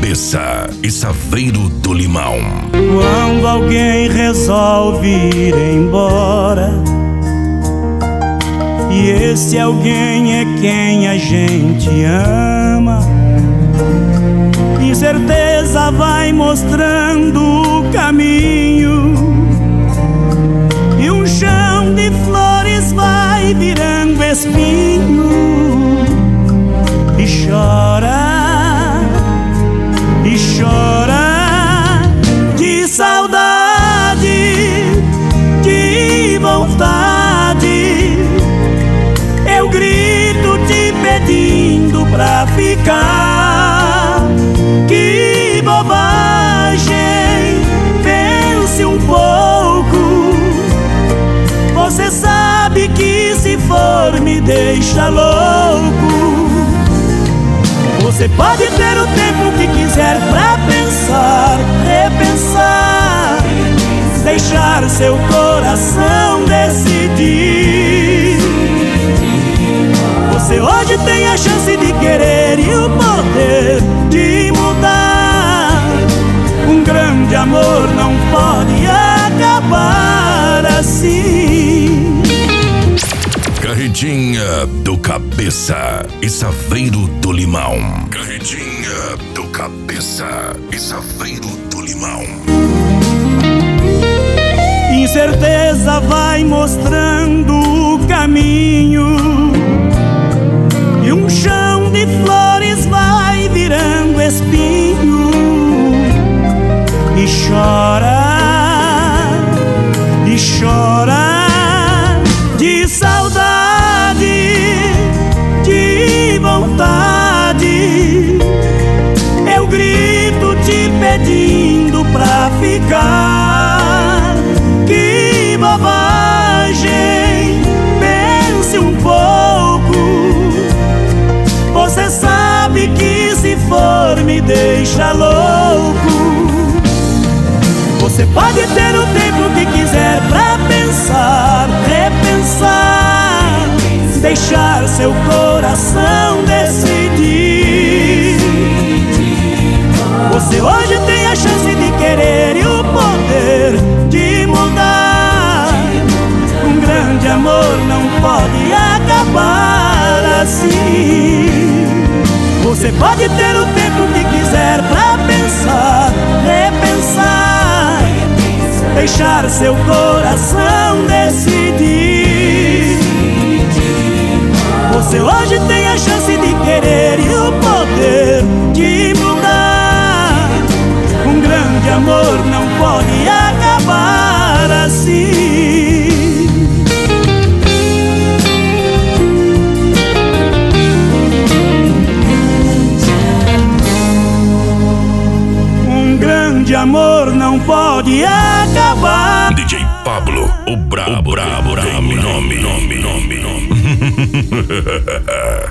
Cabeça e Saveiro do Limão. Quando alguém resolve ir embora, e esse alguém é quem a gente ama, incerteza vai mostrando o caminho, e um chão de flores vai virando espinho. E chora, e chora de saudade, de vontade. Eu grito te pedindo pra ficar. Que bobagem, pense um pouco. Você sabe que se for me deixa louco. Você pode ter o tempo que quiser pra pensar, repensar, deixar seu coração decidir. Você hoje tem a chance de querer e o poder de mudar. Um grande amor não pode acabar assim. Carretinha do Cabeça e Saveiro do Limão. Carretinha do Cabeça e Saveiro do Limão. Incerteza vai mostrando o caminho, e um chão de flores vai virando espinho. E chora, e chora de saudade, de vontade. Eu grito te pedindo pra ficar. Que bobagem, pense um pouco. Você sabe que se for me deixa louco. Você pode ter o tempo que quiser pra pensar, repensar, deixar seu coração decidir. Você hoje tem a chance de querer e o poder de mudar. Um grande amor não pode acabar assim. Você pode ter o tempo que quiser pra pensar, repensar, deixar seu coração decidir. Você hoje tem a chance de querer e o poder de mudar. Um grande amor não pode acabar assim. Um grande amor não pode acabar. DJ Pablo, o brabo, nome.